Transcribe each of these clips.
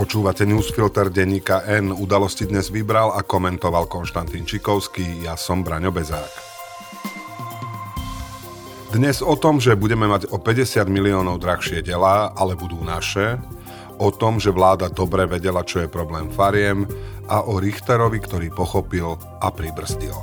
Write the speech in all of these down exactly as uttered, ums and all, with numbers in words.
Počúvate newsfilter denníka N. Udalosti dnes vybral a komentoval Konštantín Čikovský. Ja som Braňo Bezák. Dnes o tom, že budeme mať o päťdesiat miliónov drahšie delá, ale budú naše. O tom, že vláda dobre vedela, čo je problém fariem. A o Richterovi, ktorý pochopil a pribrzdil.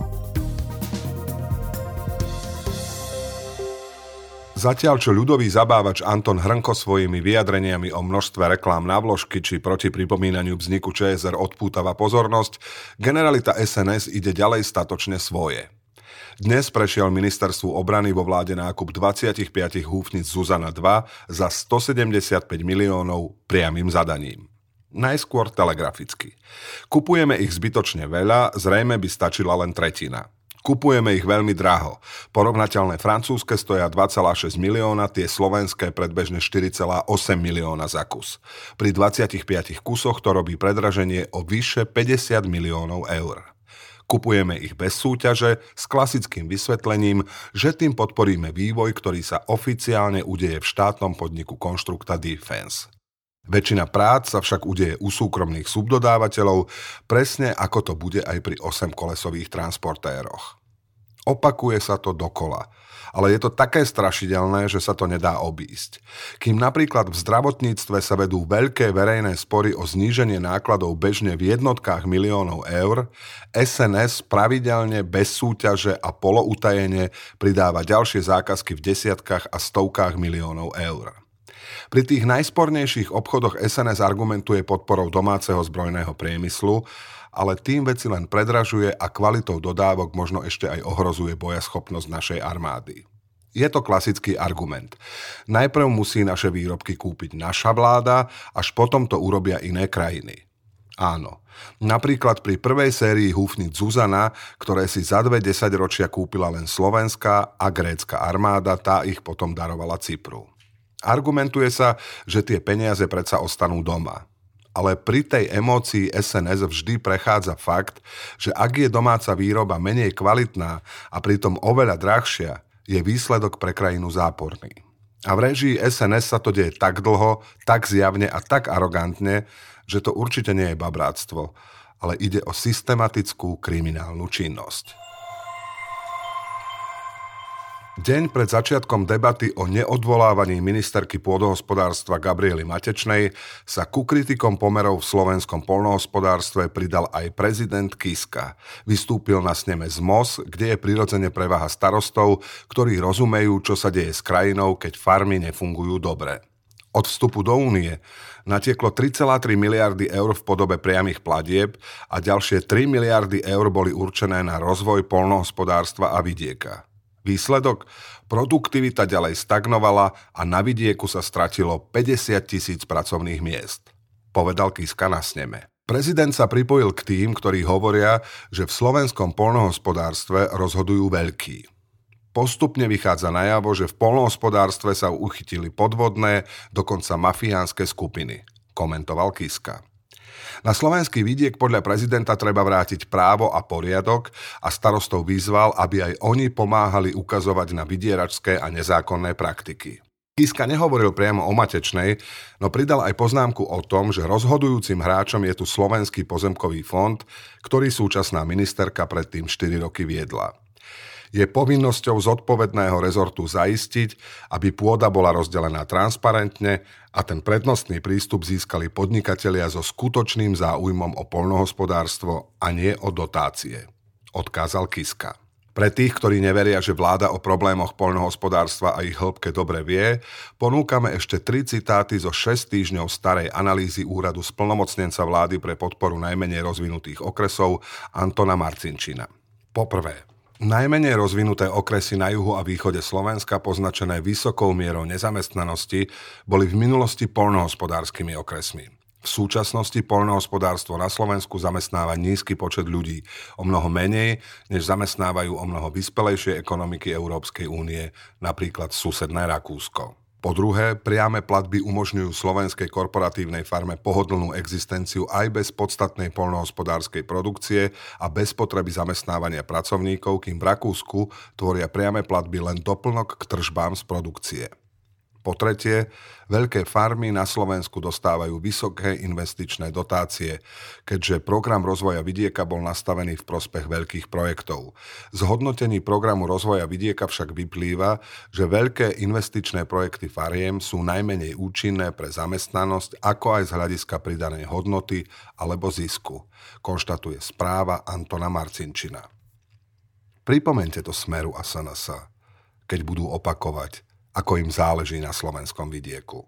Zatiaľ, čo ľudový zabávač Anton Hrnko svojimi vyjadreniami o množstve reklám na vložky či proti pripomínaniu vzniku ČSR odpútava pozornosť, generalita es en es ide ďalej statočne svoje. Dnes prešiel ministerstvu obrany vo vláde nákup dvadsaťpäť húfnic Zuzana dva za stosedemdesiatpäť miliónov priamym zadaním. Najskôr telegraficky. Kupujeme ich zbytočne veľa, zrejme by stačila len tretina. Kupujeme ich veľmi draho. Porovnateľné francúzske stoja dva celé šesť milióna, tie slovenské predbežne štyri celé osem milióna za kus. Pri dvadsiatich piatich kusoch to robí predraženie o vyše päťdesiat miliónov eur. Kupujeme ich bez súťaže s klasickým vysvetlením, že tým podporíme vývoj, ktorý sa oficiálne udeje v štátnom podniku Konštrukta Defense. Väčšina prác sa však udeje u súkromných subdodávateľov, presne ako to bude aj pri osemkolesových transportéroch. Opakuje sa to dokola, ale je to také strašidelné, že sa to nedá obísť. Kým napríklad v zdravotníctve sa vedú veľké verejné spory o zníženie nákladov bežne v jednotkách miliónov eur, es en es pravidelne bez súťaže a poloutajene pridáva ďalšie zákazky v desiatkách a stovkách miliónov eur. Pri tých najspornejších obchodoch es en es argumentuje podporou domáceho zbrojného priemyslu, ale tým veci len predražuje a kvalitou dodávok možno ešte aj ohrozuje bojaschopnosť našej armády. Je to klasický argument. Najprv musí naše výrobky kúpiť naša vláda, až potom to urobia iné krajiny. Áno, napríklad pri prvej sérii húfnic Zuzana, ktoré si za dve desaťročia kúpila len slovenská a grécka armáda, tá ich potom darovala Cypru. Argumentuje sa, že tie peniaze predsa ostanú doma. Ale pri tej emócii es en es vždy prechádza fakt, že ak je domáca výroba menej kvalitná a pritom oveľa drahšia, je výsledok pre krajinu záporný. A v réžii es en es sa to deje tak dlho, tak zjavne a tak arogantne, že to určite nie je babráctvo, ale ide o systematickú kriminálnu činnosť. Deň pred začiatkom debaty o neodvolávaní ministerky pôdohospodárstva Gabriely Matečnej sa ku kritikom pomerov v slovenskom poľnohospodárstve pridal aj prezident Kiska. Vystúpil na sneme z em o es, kde je prirodzene prevaha starostov, ktorí rozumejú, čo sa deje s krajinou, keď farmy nefungujú dobre. Od vstupu do únie natieklo tri celé tri miliardy eur v podobe priamych platieb a ďalšie tri miliardy eur boli určené na rozvoj poľnohospodárstva a vidieka. Výsledok? Produktivita ďalej stagnovala a na vidieku sa stratilo päťdesiat tisíc pracovných miest, povedal Kiska na sneme. Prezident sa pripojil k tým, ktorí hovoria, že v slovenskom poľnohospodárstve rozhodujú veľkí. Postupne vychádza najavo, že v poľnohospodárstve sa uchytili podvodné, dokonca mafiánske skupiny, komentoval Kiska. Na slovenský vidiek podľa prezidenta treba vrátiť právo a poriadok a starostov vyzval, aby aj oni pomáhali ukazovať na vydieračské a nezákonné praktiky. Kiska nehovoril priamo o Matečnej, no pridal aj poznámku o tom, že rozhodujúcim hráčom je tu Slovenský pozemkový fond, ktorý súčasná ministerka predtým štyri roky viedla. Je povinnosťou zodpovedného rezortu zaistiť, aby pôda bola rozdelená transparentne a ten prednostný prístup získali podnikatelia so skutočným záujmom o poľnohospodárstvo a nie o dotácie, odkázal Kiska. Pre tých, ktorí neveria, že vláda o problémoch poľnohospodárstva a ich hĺbke dobre vie, ponúkame ešte tri citáty zo šesť týždňov starej analýzy úradu splnomocnenca vlády pre podporu najmenej rozvinutých okresov Antona Marcinčina. Poprvé. Najmenej rozvinuté okresy na juhu a východe Slovenska, poznačené vysokou mierou nezamestnanosti, boli v minulosti poľnohospodárskymi okresmi. V súčasnosti poľnohospodárstvo na Slovensku zamestnáva nízky počet ľudí, o mnoho menej, než zamestnávajú o mnoho vyspelejšie ekonomiky Európskej únie, napríklad susedné Rakúsko. Po druhé, priame platby umožňujú slovenskej korporatívnej farme pohodlnú existenciu aj bez podstatnej poľnohospodárskej produkcie a bez potreby zamestnávania pracovníkov, kým v Rakúsku tvoria priame platby len doplnok k tržbám z produkcie. Po tretie, veľké farmy na Slovensku dostávajú vysoké investičné dotácie, keďže program rozvoja vidieka bol nastavený v prospech veľkých projektov. Z hodnotení programu rozvoja vidieka však vyplýva, že veľké investičné projekty fariem sú najmenej účinné pre zamestnanosť, ako aj z hľadiska pridanej hodnoty alebo zisku, konštatuje správa Antona Marcinčina. Pripomeňte to Smeru a es en es, keď budú opakovať, ako im záleží na slovenskom vidieku.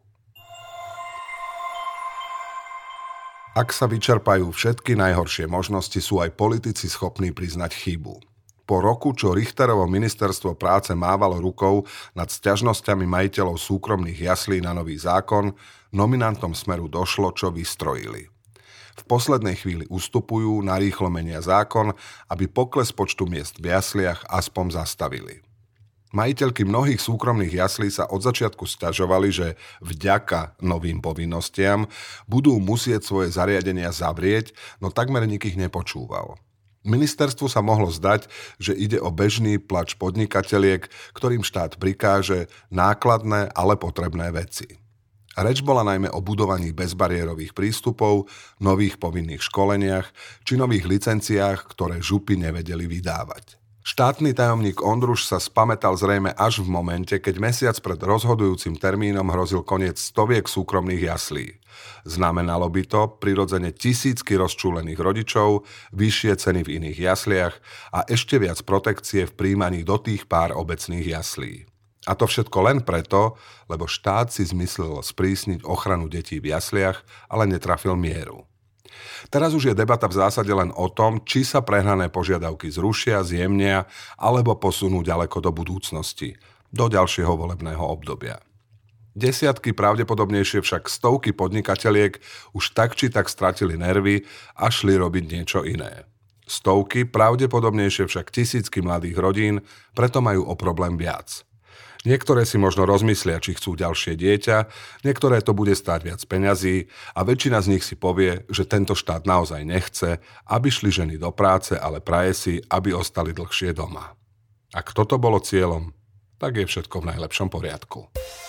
Ak sa vyčerpajú všetky najhoršie možnosti, sú aj politici schopní priznať chybu. Po roku, čo Richterovo ministerstvo práce mávalo rukou nad sťažnosťami majiteľov súkromných jaslí na nový zákon, nominantom Smeru došlo, čo vystrojili. V poslednej chvíli ustupujú, narýchlo menia zákon, aby pokles počtu miest v jasliach aspoň zastavili. Majiteľky mnohých súkromných jaslí sa od začiatku sťažovali, že vďaka novým povinnostiam budú musieť svoje zariadenia zavrieť, no takmer nik ich nepočúval. Ministerstvu sa mohlo zdať, že ide o bežný plač podnikateliek, ktorým štát prikáže nákladné, ale potrebné veci. Reč bola najmä o budovaní bezbariérových prístupov, nových povinných školeniach či nových licenciách, ktoré župy nevedeli vydávať. Štátny tajomník Ondruš sa spamätal zrejme až v momente, keď mesiac pred rozhodujúcim termínom hrozil koniec stoviek súkromných jaslí. Znamenalo by to prirodzene tisícky rozčúlených rodičov, vyššie ceny v iných jasliach a ešte viac protekcie v príjmaní do tých pár obecných jaslí. A to všetko len preto, lebo štát si zmyslel sprísniť ochranu detí v jasliach, ale netrafil mieru. Teraz už je debata v zásade len o tom, či sa prehnané požiadavky zrušia, zjemnia alebo posunú ďaleko do budúcnosti, do ďalšieho volebného obdobia. Desiatky, pravdepodobnejšie však stovky podnikateliek už tak či tak stratili nervy a šli robiť niečo iné. Stovky, pravdepodobnejšie však tisícky mladých rodín, preto majú o problém viac. Niektoré si možno rozmyslia, či chcú ďalšie dieťa, niektoré to bude stáť viac peňazí a väčšina z nich si povie, že tento štát naozaj nechce, aby šli ženy do práce, ale praje si, aby ostali dlhšie doma. Ak toto bolo cieľom, tak je všetko v najlepšom poriadku.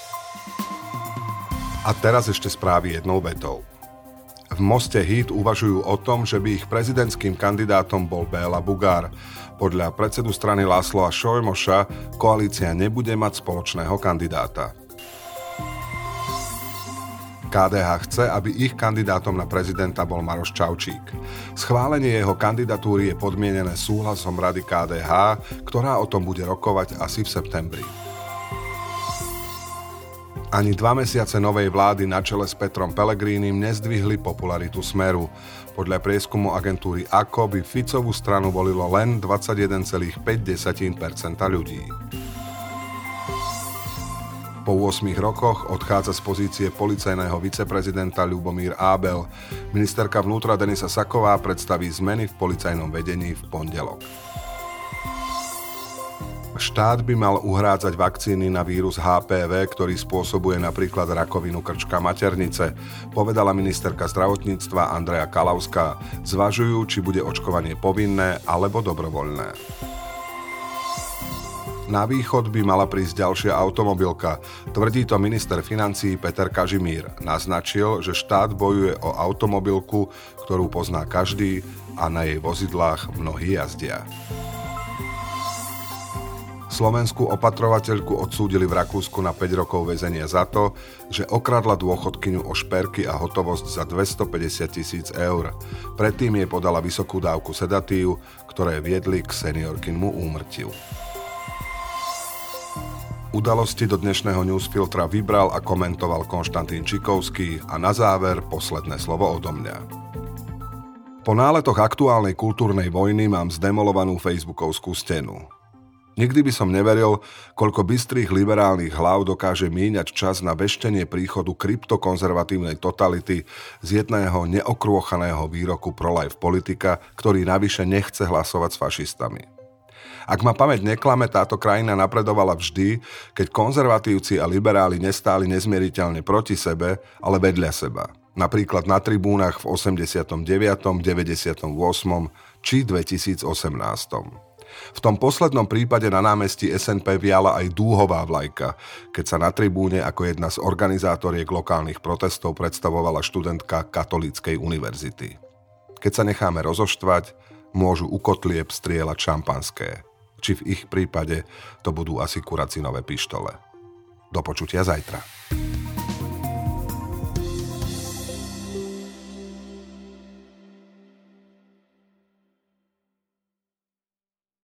A teraz ešte správy jednou vetou. V Moste Híd uvažujú o tom, že by ich prezidentským kandidátom bol Béla Bugár. Podľa predsedu strany Lászlóa Solymosa koalícia nebude mať spoločného kandidáta. ká dé há chce, aby ich kandidátom na prezidenta bol Maroš Čaučík. Schválenie jeho kandidatúry je podmienené súhlasom Rady ká dé há, ktorá o tom bude rokovať asi v septembri. Ani dva mesiace novej vlády na čele s Petrom Pellegrínim nezdvihli popularitu Smeru. Podľa prieskumu agentúry á ká ó by Ficovú stranu volilo len dvadsaťjeden celá päť percenta ľudí. Po ôsmich rokoch odchádza z pozície policajného viceprezidenta Ľubomír Ábel. Ministerka vnútra Denisa Saková predstaví zmeny v policajnom vedení v pondelok. Štát by mal uhrádzať vakcíny na vírus há pé vé, ktorý spôsobuje napríklad rakovinu krčka maternice, povedala ministerka zdravotníctva Andrea Kalauská. Zvažujú, či bude očkovanie povinné alebo dobrovoľné. Na východ by mala prísť ďalšia automobilka, tvrdí to minister financií Peter Kažimír. Naznačil, že štát bojuje o automobilku, ktorú pozná každý a na jej vozidlách mnohí jazdia. Slovenskú opatrovateľku odsúdili v Rakúsku na päť rokov väzenia za to, že okradla dôchodkyňu o šperky a hotovosť za dvestopäťdesiat tisíc eur. Predtým jej podala vysokú dávku sedatív, ktoré viedli k seniorkynmu úmrtiu. Udalosti do dnešného newsfiltra vybral a komentoval Konštantín Čikovský a na záver posledné slovo odo mňa. Po náletoch aktuálnej kultúrnej vojny mám zdemolovanú facebookovskú stenu. Nikdy by som neveril, koľko bystrých liberálnych hlav dokáže míňať čas na veštenie príchodu kryptokonzervatívnej totality z jedného neokrôchaného výroku pro-life politika, ktorý navyše nechce hlasovať s fašistami. Ak ma pamäť neklame, táto krajina napredovala vždy, keď konzervatívci a liberáli nestáli nezmieriteľne proti sebe, ale vedľa seba. Napríklad na tribúnach v osemdesiatom deviatom, deväťdesiatom ôsmom či dvetisícosemnástom. V tom poslednom prípade na námestí es en pé viala aj dúhová vlajka, keď sa na tribúne ako jedna z organizátoriek lokálnych protestov predstavovala študentka Katolíckej univerzity. Keď sa necháme rozoštvať, môžu u kotlieb strieľať šampanské. Či v ich prípade to budú asi kuracinové pištole. Do počutia zajtra.